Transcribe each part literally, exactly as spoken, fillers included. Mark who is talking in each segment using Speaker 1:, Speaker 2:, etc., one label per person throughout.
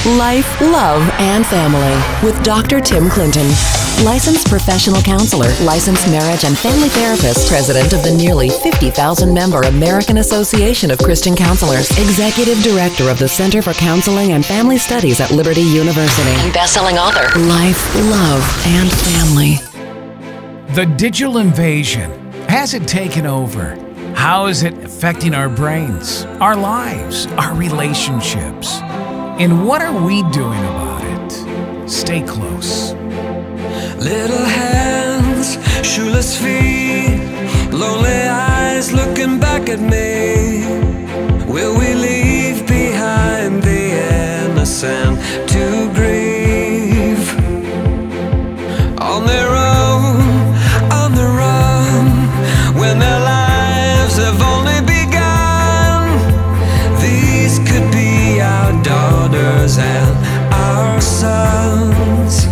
Speaker 1: Life, Love, and Family with Doctor Tim Clinton. Licensed professional counselor, licensed marriage and family therapist, president of the nearly fifty thousand member American Association of Christian Counselors, executive director of the Center for Counseling and Family Studies at Liberty University, and best-selling author. Life, Love, and Family.
Speaker 2: The digital invasion, has it taken over? How is it affecting our brains, our lives, our relationships? And what are we doing about it? Stay close.
Speaker 3: Little hands, shoeless feet, lonely eyes looking back at me. Will we leave behind the innocent to grieve? On their own, on the run, when their lives have only begun. These could be our daughters and our sons.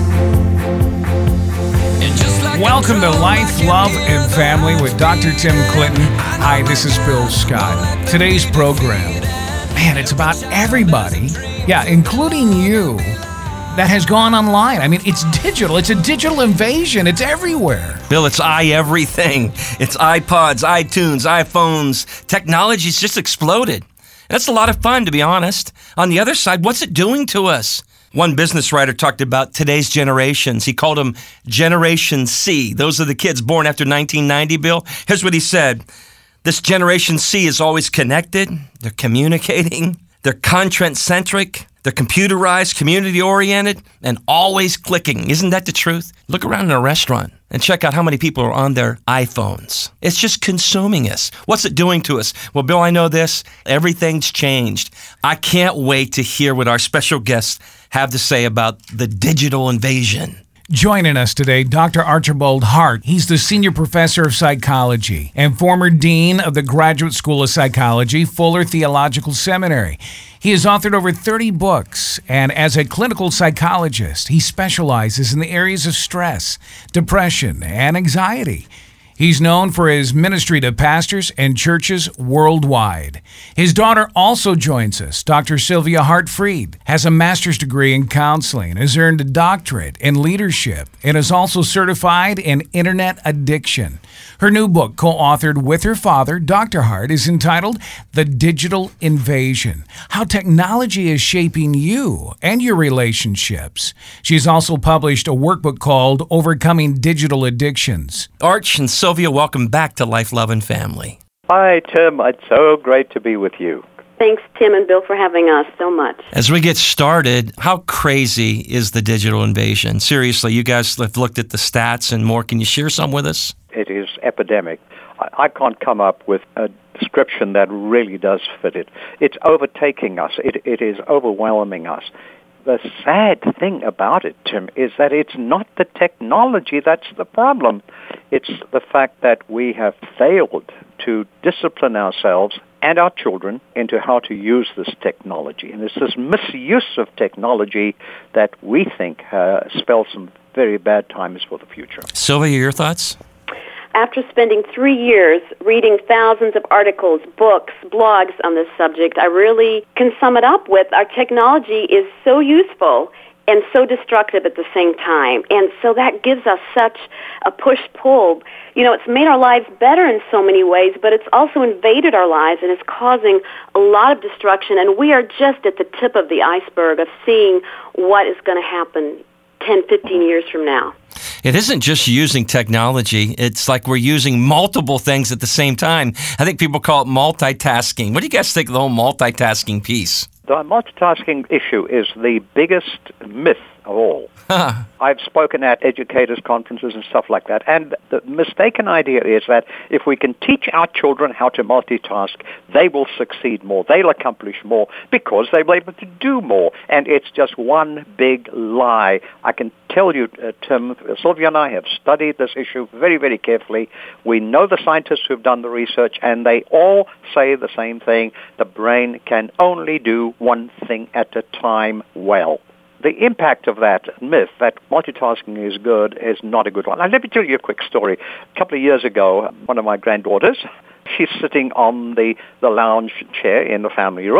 Speaker 2: Welcome to Life, Love, and Family with Doctor Tim Clinton. Hi, this is Bill Scott. Today's program, man, it's about everybody, yeah, including you, that has gone online. I mean, it's digital. It's a digital invasion. It's everywhere.
Speaker 4: Bill, it's i-everything. It's iPods, iTunes, iPhones. Technology's just exploded. That's a lot of fun, to be honest. On the other side, what's it doing to us? One business writer talked about today's generations. He called them Generation C. Those are the kids born after nineteen ninety, Bill. Here's what he said. This Generation C is always connected. They're communicating. They're content-centric. They're computerized, community-oriented, and always clicking. Isn't that the truth? Look around in a restaurant and check out how many people are on their iPhones. It's just consuming us. What's it doing to us? Well, Bill, I know this. Everything's changed. I can't wait to hear what our special guests have to say about the digital invasion.
Speaker 2: Joining us today, Doctor Archibald Hart. He's the Senior Professor of Psychology and former Dean of the Graduate School of Psychology, Fuller Theological Seminary. He has authored over thirty books, and as a clinical psychologist, he specializes in the areas of stress, depression, and anxiety. He's known for his ministry to pastors and churches worldwide. His daughter also joins us. Doctor Sylvia Hart-Fried has a master's degree in counseling, has earned a doctorate in leadership, and is also certified in internet addiction. Her new book, co-authored with her father, Doctor Hart, is entitled The Digital Invasion: How Technology is Shaping You and Your Relationships. She's also published a workbook called Overcoming Digital Addictions.
Speaker 4: Arch and Sylvia, welcome back to Life, Love, and Family.
Speaker 5: Hi, Tim. It's so great to be with you.
Speaker 6: Thanks, Tim and Bill, for having us so much.
Speaker 4: As we get started, how crazy is the digital invasion? Seriously, you guys have looked at the stats and more. Can you share some with us?
Speaker 5: It is epidemic. I, I can't come up with a description that really does fit it. It's overtaking us. It, it is overwhelming us. The sad thing about it, Tim, is that it's not the technology that's the problem. It's the fact that we have failed to discipline ourselves and our children into how to use this technology. And it's this misuse of technology that we think uh, spells some very bad times for the future.
Speaker 4: Sylvia, your thoughts?
Speaker 6: After spending three years reading thousands of articles, books, blogs on this subject, I really can sum it up with our technology is so useful and so destructive at the same time. And so that gives us such a push-pull. You know, it's made our lives better in so many ways, but it's also invaded our lives and it's causing a lot of destruction. And we are just at the tip of the iceberg of seeing what is going to happen ten, fifteen years from now.
Speaker 4: It isn't just using technology. It's like we're using multiple things at the same time. I think people call it multitasking. What do you guys think of the whole multitasking piece?
Speaker 5: The multitasking issue is the biggest myth of all. Huh. I've spoken at educators' conferences and stuff like that, and the mistaken idea is that if we can teach our children how to multitask, they will succeed more, they'll accomplish more, because they'll be able to do more, and it's just one big lie. I can tell you, uh, Tim, Sylvia and I have studied this issue very, very carefully. We know the scientists who've done the research, and they all say the same thing. The brain can only do one thing at a time well. The impact of that myth, that multitasking is good, is not a good one. Now, let me tell you a quick story. A couple of years ago, one of my granddaughters, she's sitting on the, the lounge chair in the family room,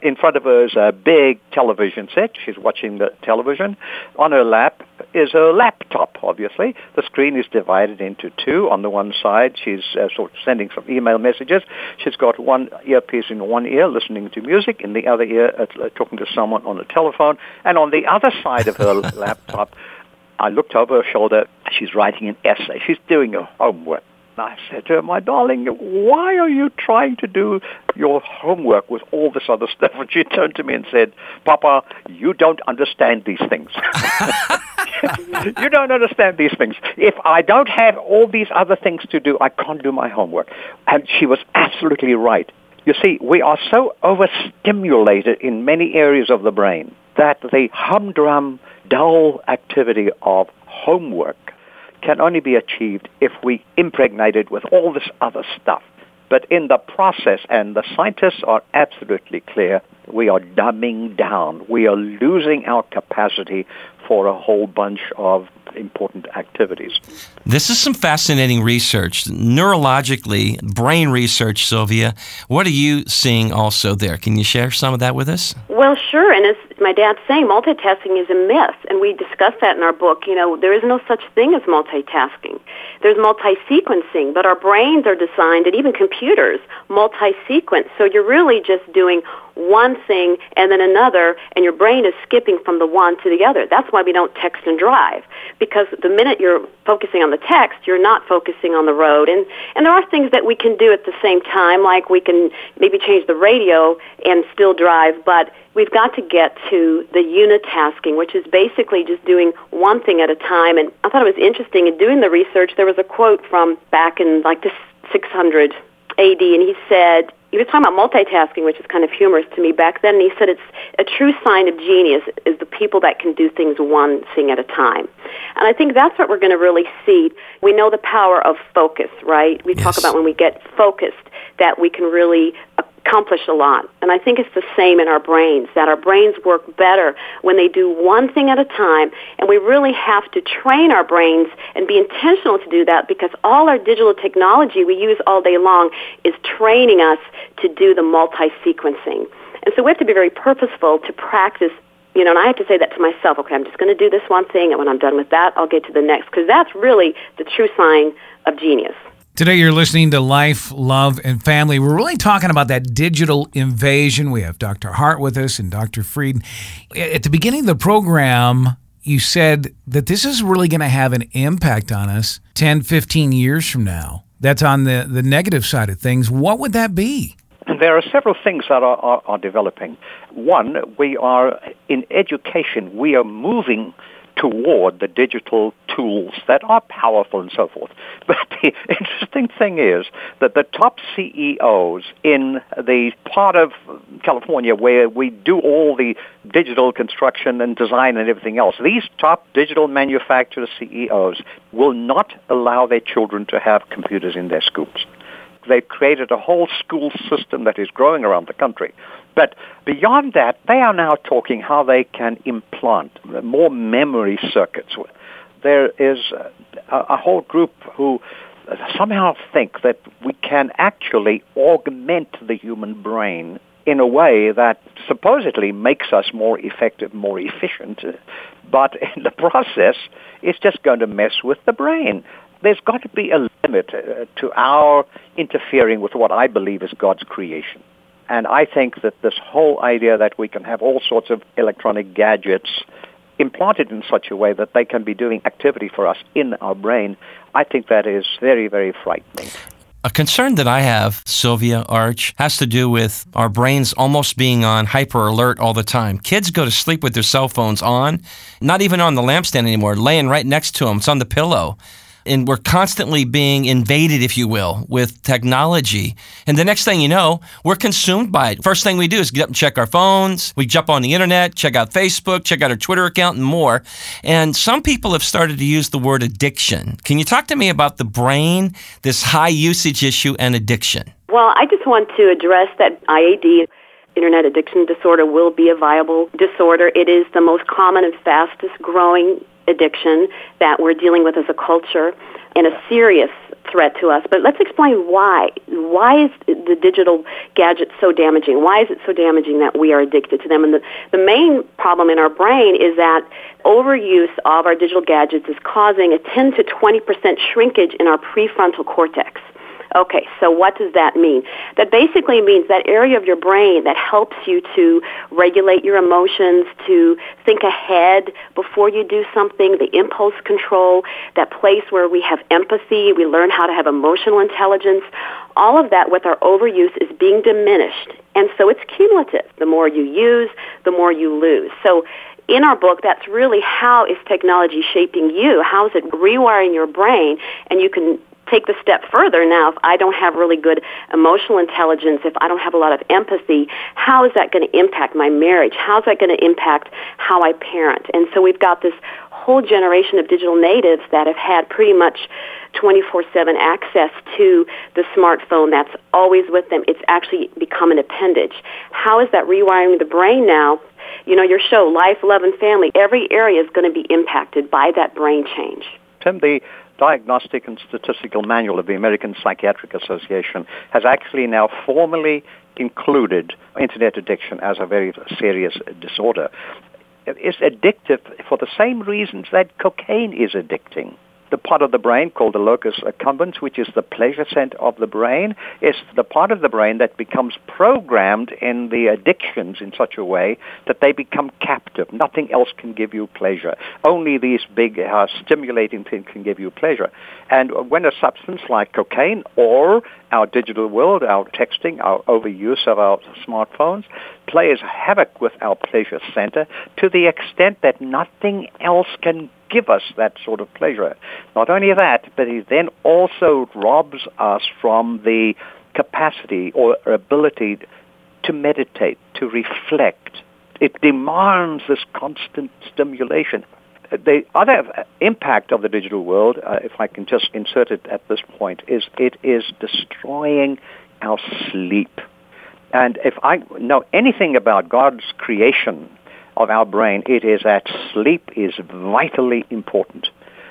Speaker 5: In front of her is a big television set. She's watching the television. On her lap is her laptop, obviously. The screen is divided into two. On the one side, she's uh, sort of sending some email messages. She's got one earpiece in one ear, listening to music, in the other ear, uh, talking to someone on the telephone. And on the other side of her laptop, I looked over her shoulder. She's writing an essay. She's doing her homework. I said to her, my darling, why are you trying to do your homework with all this other stuff? And she turned to me and said, Papa, you don't understand these things. You don't understand these things. If I don't have all these other things to do, I can't do my homework. And she was absolutely right. You see, we are so overstimulated in many areas of the brain that the humdrum, dull activity of homework can only be achieved if we impregnate it with all this other stuff. But in the process, and the scientists are absolutely clear, we are dumbing down. We are losing our capacity for a whole bunch of important activities.
Speaker 4: This is some fascinating research. Neurologically, brain research, Sylvia. What are you seeing also there? Can you share some of that with us?
Speaker 6: Well, sure. And as my dad's saying, multitasking is a myth. And we discuss that in our book. You know, there is no such thing as multitasking. There's multi-sequencing, but our brains are designed, and even computers, multi-sequence. So you're really just doing one thing and then another, and your brain is skipping from the one to the other. That's why we don't text and drive, because the minute you're focusing on the text, you're not focusing on the road. And, and there are things that we can do at the same time, like we can maybe change the radio and still drive, but we've got to get to the unitasking, which is basically just doing one thing at a time. And I thought it was interesting in doing the research. There was a quote from back in like the six hundred A D, and he said, he was talking about multitasking, which is kind of humorous to me back then, and he said it's a true sign of genius is the people that can do things one thing at a time. And I think that's what we're going to really see. We know the power of focus, right? We yes. talk about when we get focused that we can really accomplish a lot. And I think it's the same in our brains, that our brains work better when they do one thing at a time, and we really have to train our brains and be intentional to do that, because all our digital technology we use all day long is training us to do the multi-sequencing. And so we have to be very purposeful to practice, you know, and I have to say that to myself, okay, I'm just going to do this one thing, and when I'm done with that, I'll get to the next, because that's really the true sign of genius.
Speaker 2: Today you're listening to Life, Love, and Family. We're really talking about that digital invasion. We have Doctor Hart with us and Doctor Fried. At the beginning of the program, you said that this is really going to have an impact on us ten, fifteen years from now. That's on the, the negative side of things. What would that be?
Speaker 5: There are several things that are, are, are developing. One, we are, in education, we are moving toward the digital tools that are powerful and so forth. But the interesting thing is that the top C E Os in the part of California where we do all the digital construction and design and everything else, these top digital manufacturer C E Os will not allow their children to have computers in their schools. They've created a whole school system that is growing around the country. But beyond that, they are now talking how they can implant more memory circuits. There is a, a whole group who somehow think that we can actually augment the human brain in a way that supposedly makes us more effective, more efficient. But in the process, it's just going to mess with the brain. There's got to be a limit uh, to our interfering with what I believe is God's creation. And I think that this whole idea that we can have all sorts of electronic gadgets implanted in such a way that they can be doing activity for us in our brain, I think that is very, very frightening.
Speaker 4: A concern that I have, Sylvia, Arch, has to do with our brains almost being on hyper alert all the time. Kids go to sleep with their cell phones on, not even on the lampstand anymore, laying right next to them. It's on the pillow. And we're constantly being invaded, if you will, with technology. And the next thing you know, we're consumed by it. First thing we do is get up and check our phones. We jump on the internet, check out Facebook, check out our Twitter account, and more. And some people have started to use the word addiction. Can you talk to me about the brain, this high usage issue, and addiction?
Speaker 6: Well, I just want to address that I A D, Internet Addiction Disorder, will be a viable disorder. It is the most common and fastest growing addiction that we're dealing with as a culture and a serious threat to us. But let's explain why. Why is the digital gadget so damaging? Why is it so damaging that we are addicted to them? And the, the main problem in our brain is that overuse of our digital gadgets is causing a ten to twenty percent shrinkage in our prefrontal cortex. Okay, so what does that mean? That basically means that area of your brain that helps you to regulate your emotions, to think ahead before you do something, the impulse control, that place where we have empathy, we learn how to have emotional intelligence, all of that with our overuse is being diminished. And so it's cumulative. The more you use, the more you lose. So in our book, that's really how is technology shaping you? How is it rewiring your brain? And you can take the step further now. If I don't have really good emotional intelligence, if I don't have a lot of empathy, how is that going to impact my marriage? How is that going to impact how I parent? And so we've got this whole generation of digital natives that have had pretty much twenty-four seven access to the smartphone that's always with them. It's actually become an appendage. How is that rewiring the brain now? You know, your show, Life, Love, and Family, every area is going to be impacted by that brain change.
Speaker 5: Tim, the Diagnostic and Statistical Manual of the American Psychiatric Association has actually now formally included Internet addiction as a very serious disorder. It's addictive for the same reasons that cocaine is addicting. The part of the brain called the locus accumbens, which is the pleasure center of the brain, is the part of the brain that becomes programmed in the addictions in such a way that they become captive. Nothing else can give you pleasure. Only these big uh, stimulating things can give you pleasure. And when a substance like cocaine or our digital world, our texting, our overuse of our smartphones, plays havoc with our pleasure center to the extent that nothing else can give us that sort of pleasure. Not only that, but it then also robs us from the capacity or ability to meditate, to reflect. It demands this constant stimulation. The other impact of the digital world, uh, if I can just insert it at this point, is it is destroying our sleep. And if I know anything about God's creation of our brain, it is that sleep is vitally important.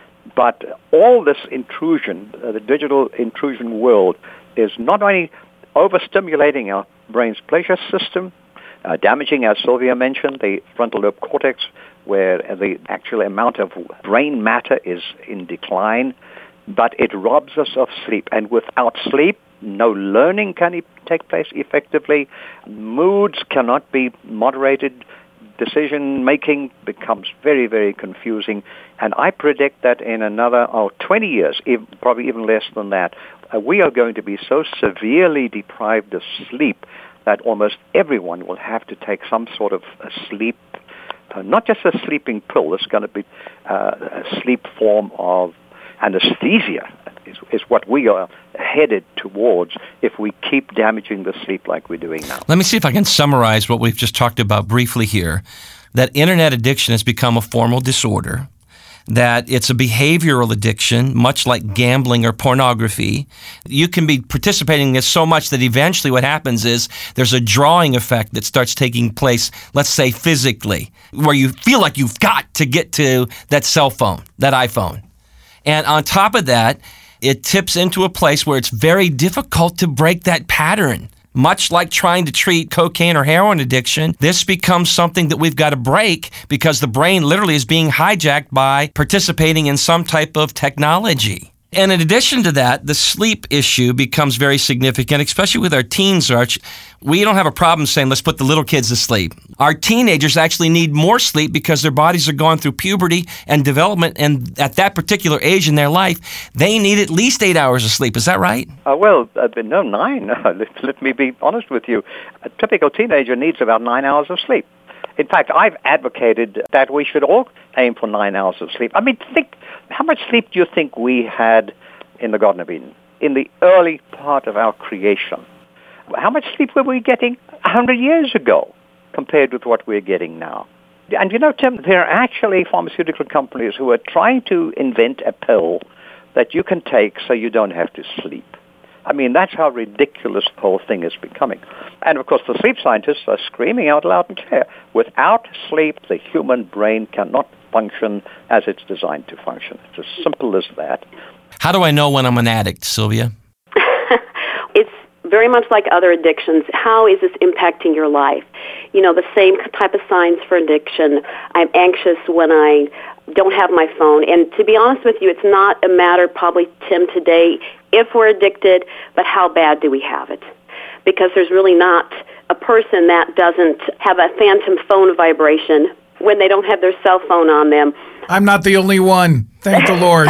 Speaker 5: But all this intrusion, uh, the digital intrusion world, is not only overstimulating our brain's pleasure system, uh, damaging, as Sylvia mentioned, the frontal lobe cortex, where the actual amount of brain matter is in decline, but it robs us of sleep. And without sleep, no learning can e- take place effectively. Moods cannot be moderated. Decision-making becomes very, very confusing. And I predict that in another oh, twenty years, even, probably even less than that, uh, we are going to be so severely deprived of sleep that almost everyone will have to take some sort of a sleep, uh, not just a sleeping pill. It's going to be uh, a sleep form of anesthesia is, is what we are headed towards if we keep damaging the sleep like we're doing now.
Speaker 4: Let me see if I can summarize what we've just talked about briefly here. That internet addiction has become a formal disorder, that it's a behavioral addiction, much like gambling or pornography. You can be participating in this so much that eventually what happens is there's a drawing effect that starts taking place, let's say physically, where you feel like you've got to get to that cell phone, that iPhone. And on top of that, it tips into a place where it's very difficult to break that pattern. Much like trying to treat cocaine or heroin addiction, this becomes something that we've got to break because the brain literally is being hijacked by participating in some type of technology. And in addition to that, the sleep issue becomes very significant, especially with our teens, Arch. We don't have a problem saying, let's put the little kids to sleep. Our teenagers actually need more sleep because their bodies are going through puberty and development, and at that particular age in their life, they need at least eight hours of sleep. Is that right?
Speaker 5: Uh, well, uh, no, nine. let, let me be honest with you. A typical teenager needs about nine hours of sleep. In fact, I've advocated that we should all aim for nine hours of sleep. I mean, think, how much sleep do you think we had in the Garden of Eden, in the early part of our creation? How much sleep were we getting a hundred years ago compared with what we're getting now? And you know, Tim, there are actually pharmaceutical companies who are trying to invent a pill that you can take so you don't have to sleep. I mean, that's how ridiculous the whole thing is becoming. And, of course, the sleep scientists are screaming out loud and clear. Without sleep, the human brain cannot function as it's designed to function. It's as simple as that.
Speaker 4: How do I know when I'm an addict, Sylvia?
Speaker 6: It's very much like other addictions. How is this impacting your life? You know, the same type of signs for addiction. I'm anxious when I don't have my phone. And to be honest with you, it's not a matter probably, Tim, today, if we're addicted, but how bad do we have it? Because there's really not a person that doesn't have a phantom phone vibration when they don't have their cell phone on them.
Speaker 2: I'm not the only one. Thank the Lord.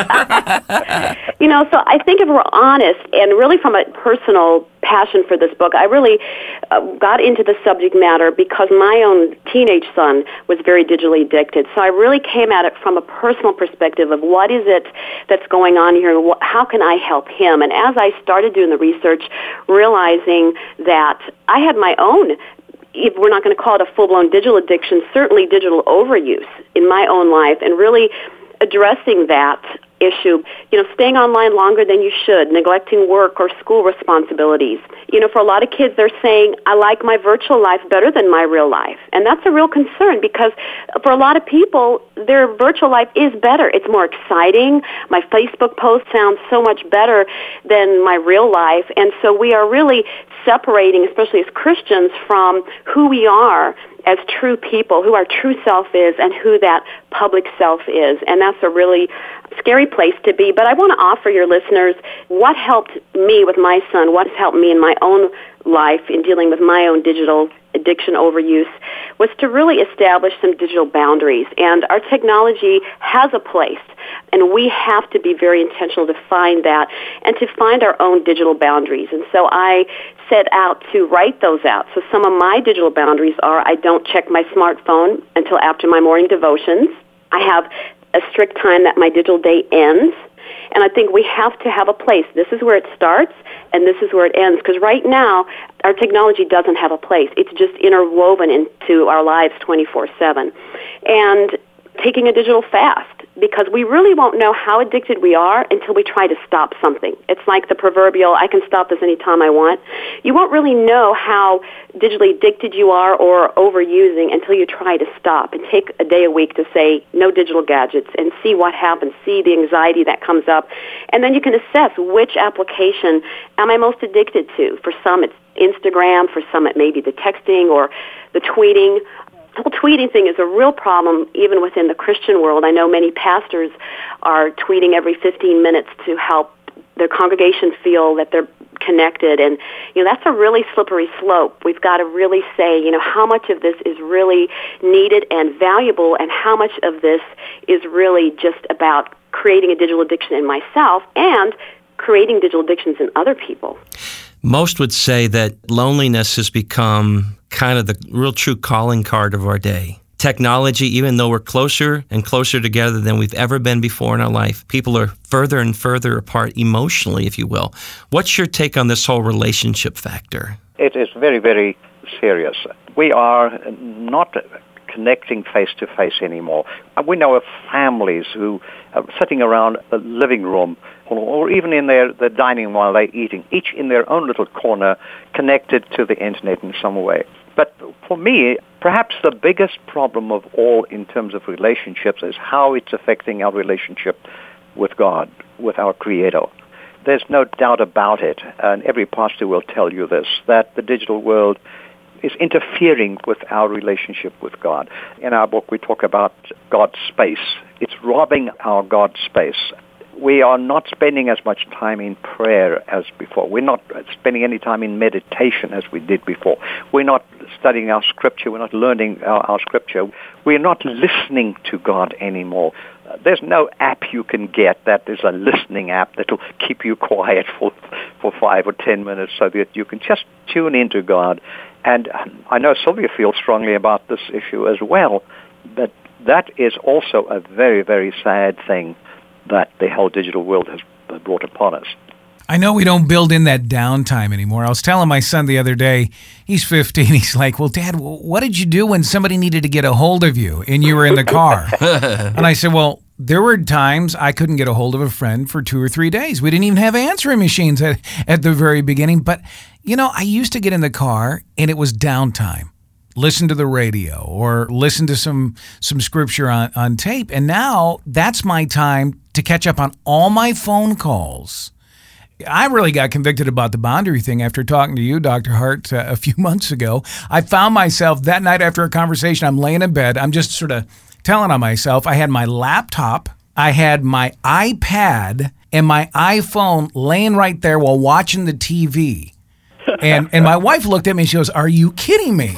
Speaker 6: You know, so I think if we're honest, and really from a personal passion for this book, I really uh, got into the subject matter because my own teenage son was very digitally addicted. So I really came at it from a personal perspective of what is it that's going on here, and wh- how can I help him? And as I started doing the research, realizing that I had my own, if we're not going to call it a full-blown digital addiction, certainly digital overuse in my own life, and really addressing that issue, you know, staying online longer than you should, neglecting work or school responsibilities. You know, for a lot of kids, they're saying, I like my virtual life better than my real life. And that's a real concern because for a lot of people, their virtual life is better. It's more exciting. My Facebook post sounds so much better than my real life. And so we are really separating, especially as Christians, from who we are as true people, who our true self is and who that public self is. And that's a really scary place to be. But I want to offer your listeners what helped me with my son, what has helped me in my own life in dealing with my own digital addiction overuse, was to really establish some digital boundaries. And our technology has a place, and we have to be very intentional to find that and to find our own digital boundaries. And so I set out to write those out. So some of my digital boundaries are I don't check my smartphone until after my morning devotions. I have a strict time that my digital day ends. And I think we have to have a place. This is where it starts, and this is where it ends. Because right now, our technology doesn't have a place. It's just interwoven into our lives twenty-four seven. And taking a digital fast, because we really won't know how addicted we are until we try to stop something. It's like the proverbial, I can stop this anytime I want. You won't really know how digitally addicted you are or overusing until you try to stop and take a day a week to say no digital gadgets and see what happens, see the anxiety that comes up. And then you can assess which application am I most addicted to. For some, it's Instagram. For some, it may be the texting or the tweeting. The whole tweeting thing is a real problem even within the Christian world. I know many pastors are tweeting every fifteen minutes to help their congregation feel that they're connected. And, you know, that's a really slippery slope. We've got to really say, you know, how much of this is really needed and valuable and how much of this is really just about creating a digital addiction in myself and creating digital addictions in other people.
Speaker 4: Most would say that loneliness has become kind of the real true calling card of our day. Technology, even though we're closer and closer together than we've ever been before in our life, people are further and further apart emotionally, if you will. What's your take on this whole relationship factor?
Speaker 5: It is very, very serious. We are not connecting face-to-face anymore. We know of families who are sitting around the living room or even in their, their dining while they're eating, each in their own little corner, connected to the internet in some way. But for me, perhaps the biggest problem of all in terms of relationships is how it's affecting our relationship with God, with our Creator. There's no doubt about it, and every pastor will tell you this, that the digital world is interfering with our relationship with God. In our book, we talk about God's space. It's robbing our God space. We are not spending as much time in prayer as before. We're not spending any time in meditation as we did before. We're not studying our scripture. We're not learning our, our scripture. We're not listening to God anymore. Uh, there's no app you can get that is a listening app that will keep you quiet for, for five or ten minutes so that you can just tune into God. And I know Sylvia feels strongly about this issue as well, but that is also a very, very sad thing that the whole digital world has brought upon us.
Speaker 2: I know we don't build in that downtime anymore. I was telling my son the other day, he's fifteen, he's like, well, Dad, what did you do when somebody needed to get a hold of you and you were in the car? And I said, well, there were times I couldn't get a hold of a friend for two or three days. We didn't even have answering machines at, at the very beginning. But, you know, I used to get in the car and it was downtime. listen to the radio or listen to some some scripture on, on tape. And now that's my time to catch up on all my phone calls. I really got convicted about the boundary thing after talking to you, Doctor Hart, uh, a few months ago. I found myself that night after a conversation, I'm laying in bed, I'm just sort of telling on myself. I had my laptop, I had my iPad, and my iPhone laying right there while watching the T V. And and my wife looked at me and she goes, "Are you kidding me?"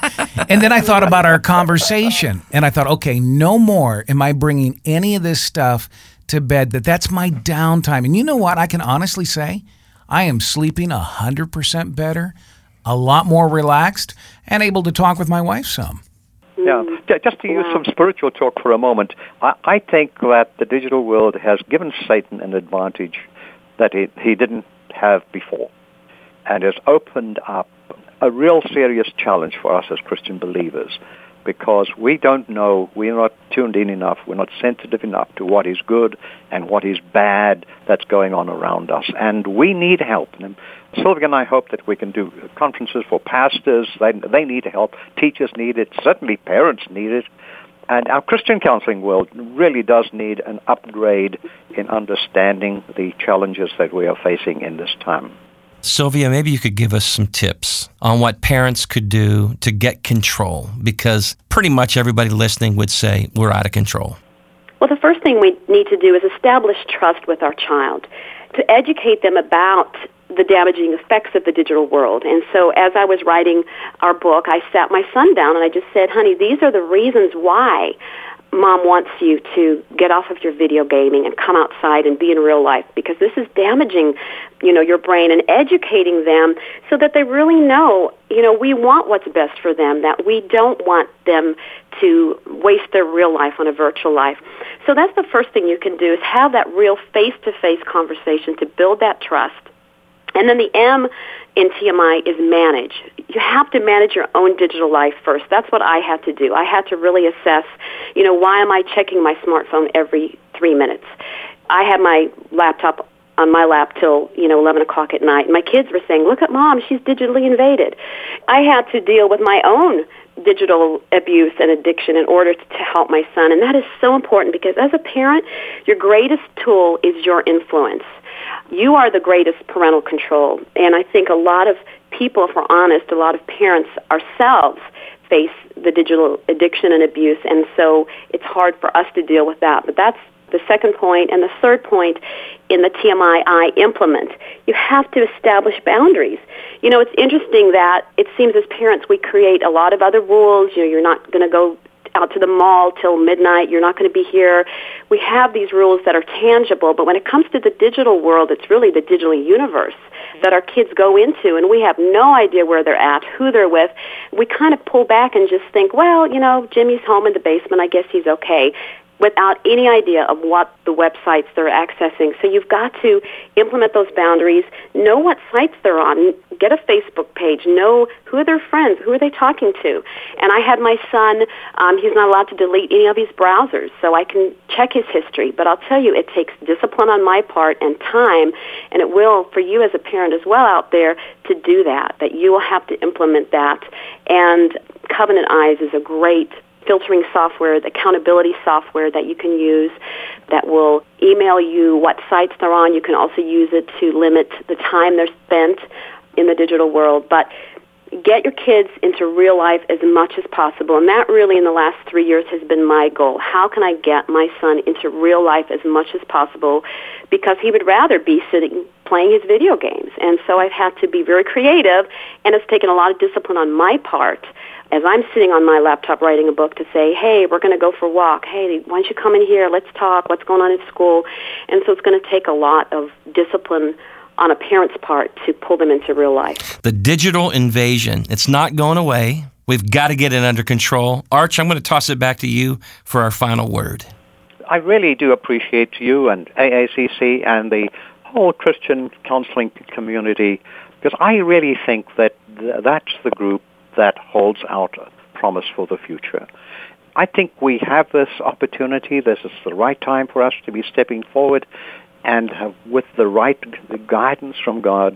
Speaker 2: And then I thought about our conversation, and I thought, okay, no more am I bringing any of this stuff to bed. That that's my downtime. And you know what? I can honestly say I am sleeping one hundred percent better, a lot more relaxed, and able to talk with my wife some.
Speaker 5: Yeah, J- just to use some spiritual talk for a moment, I, I think that the digital world has given Satan an advantage that he, he didn't have before, and has opened up a real serious challenge for us as Christian believers, because we don't know, we're not tuned in enough, we're not sensitive enough to what is good and what is bad that's going on around us. And we need help. And Sylvia and I hope that we can do conferences for pastors. They, they need help. Teachers need it. Certainly parents need it. And our Christian counseling world really does need an upgrade in understanding the challenges that we are facing in this time.
Speaker 4: Sylvia, maybe you could give us some tips on what parents could do to get control, because pretty much everybody listening would say we're out of control.
Speaker 6: Well, the first thing we need to do is establish trust with our child, to educate them about the damaging effects of the digital world. And so as I was writing our book, I sat my son down and I just said, honey, these are the reasons why Mom wants you to get off of your video gaming and come outside and be in real life, because this is damaging, you know, your brain, and educating them so that they really know, you know, we want what's best for them, that we don't want them to waste their real life on a virtual life. So that's the first thing you can do, is have that real face-to-face conversation to build that trust. And then the M in T M I is manage. You have to manage your own digital life first. That's what I had to do. I had to really assess, you know, why am I checking my smartphone every three minutes? I had my laptop on my lap till, you know, eleven o'clock at night. My kids were saying, look at Mom, she's digitally invaded. I had to deal with my own digital abuse and addiction in order to help my son. And that is so important, because as a parent, your greatest tool is your influence. You are the greatest parental control. And I think a lot of people, if we're honest, a lot of parents ourselves face the digital addiction and abuse, and so it's hard for us to deal with that. But that's the second point. And the third point in the T M I, I implement. You have to establish boundaries. You know, it's interesting that it seems as parents we create a lot of other rules. You know, you're not going to go out to the mall till midnight, you're not going to be here. We have these rules that are tangible, but when it comes to the digital world, it's really the digital universe that our kids go into, and we have no idea where they're at, who they're with. We kind of pull back and just think, well, you know, Jimmy's home in the basement, I guess he's okay, without any idea of what the websites they're accessing. So you've got to implement those boundaries, know what sites they're on, get a Facebook page, know who are their friends, who are they talking to. And I had my son, um, he's not allowed to delete any of his browsers, so I can check his history. But I'll tell you, it takes discipline on my part and time, and it will for you as a parent as well out there to do that, that you will have to implement that. And Covenant Eyes is a great filtering software, the accountability software that you can use that will email you what sites they're on. You can also use it to limit the time they're spent in the digital world. But get your kids into real life as much as possible. And that really in the last three years has been my goal. How can I get my son into real life as much as possible? Because he would rather be sitting playing his video games. And so I've had to be very creative, and it's taken a lot of discipline on my part as I'm sitting on my laptop writing a book to say, hey, we're going to go for a walk. Hey, why don't you come in here? Let's talk. What's going on at school? And so it's going to take a lot of discipline on a parent's part to pull them into real life.
Speaker 4: The digital invasion, it's not going away. We've got to get it under control. Arch, I'm going to toss it back to you for our final word.
Speaker 5: I really do appreciate you and A A C C and the whole Christian counseling community, because I really think that th- that's the group that holds out a promise for the future. I think we have this opportunity. This is the right time for us to be stepping forward and have, with the right guidance from God,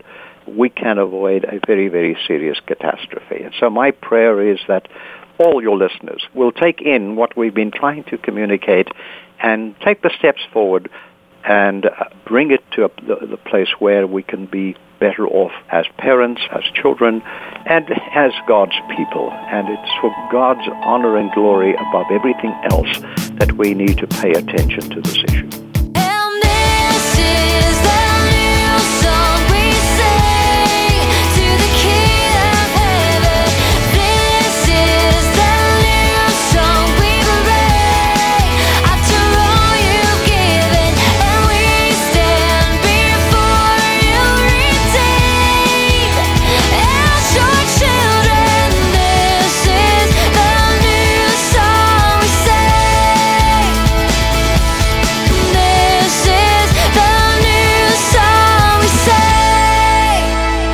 Speaker 5: we can avoid a very, very serious catastrophe. And so my prayer is that all your listeners will take in what we've been trying to communicate and take the steps forward and bring it to a, the, the place where we can be better off as parents, as children, and as God's people. And it's for God's honor and glory above everything else that we need to pay attention to this issue.
Speaker 7: And this is the new song we sing to the King of Heaven. This is the new song we bring after all you've given, and we stand before you redeemed as your children. This is the new song we sing. This is the new song we sing.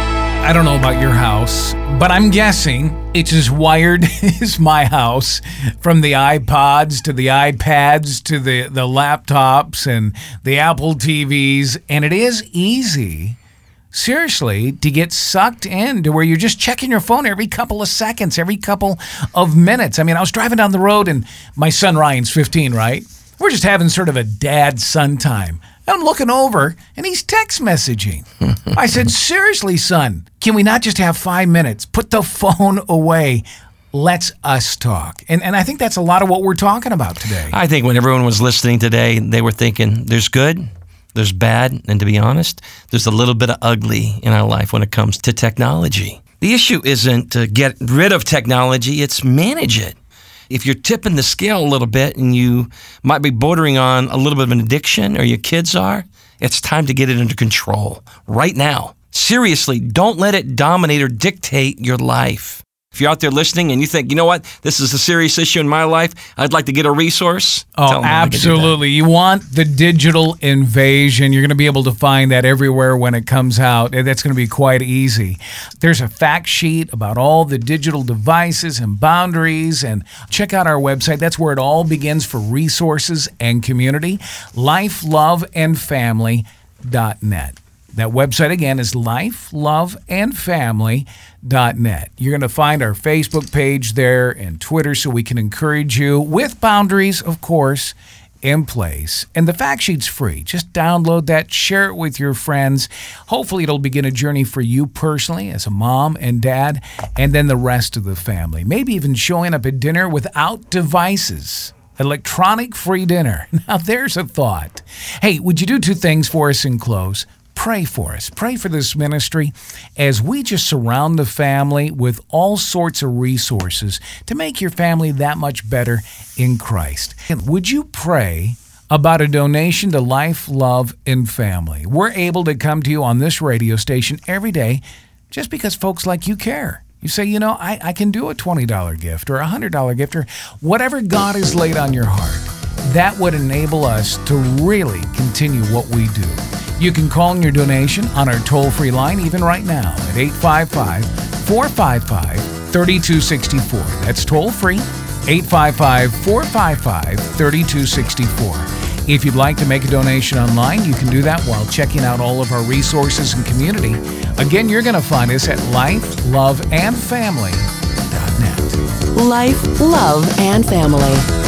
Speaker 2: I don't know about your house, but I'm guessing it's as wired as my house, from the iPods to the iPads to the, the laptops and the Apple T Vs. And it is easy, seriously, to get sucked in to where you're just checking your phone every couple of seconds, every couple of minutes. I mean, I was driving down the road and my son Ryan's fifteen, right? We're just having sort of a dad-son time. I'm looking over, and he's text messaging. I said, seriously, son, can we not just have five minutes? Put the phone away. Let's us talk. And and I think that's a lot of what we're talking about today.
Speaker 4: I think when everyone was listening today, they were thinking, there's good, there's bad, and to be honest, there's a little bit of ugly in our life when it comes to technology. The issue isn't to get rid of technology, it's manage it. If you're tipping the scale a little bit and you might be bordering on a little bit of an addiction, or your kids are, it's time to get it under control right now. Seriously, don't let it dominate or dictate your life. If you're out there listening and you think, you know what, this is a serious issue in my life, I'd like to get a resource.
Speaker 2: Oh,
Speaker 4: tell them how I can do that.
Speaker 2: absolutely. You want the digital invasion. You're going to be able to find that everywhere when it comes out. That's going to be quite easy. There's a fact sheet about all the digital devices and boundaries. And check out our website. That's where it all begins for resources and community. life love and family dot net. That website, again, is life love and family dot net. You're going to find our Facebook page there and Twitter, so we can encourage you with boundaries, of course, in place. And the fact sheet's free. Just download that, share it with your friends. Hopefully it'll begin a journey for you personally as a mom and dad, and then the rest of the family. Maybe even showing up at dinner without devices. Electronic-free dinner. Now there's a thought. Hey, would you do two things for us in close? Pray for us. Pray for this ministry as we just surround the family with all sorts of resources to make your family that much better in Christ. And would you pray about a donation to Life, Love, and Family? We're able to come to you on this radio station every day just because folks like you care. You say, you know, I, I can do a twenty dollars gift or a one hundred dollars gift or whatever God has laid on your heart. That would enable us to really continue what we do. You can call in your donation on our toll-free line even right now at eight five five, four five five, three two six four. That's toll-free, eight five five, four five five, three two six four. If you'd like to make a donation online, you can do that while checking out all of our resources and community. Again, you're going to find us at life love and family dot net.
Speaker 1: Life, Love, and Family.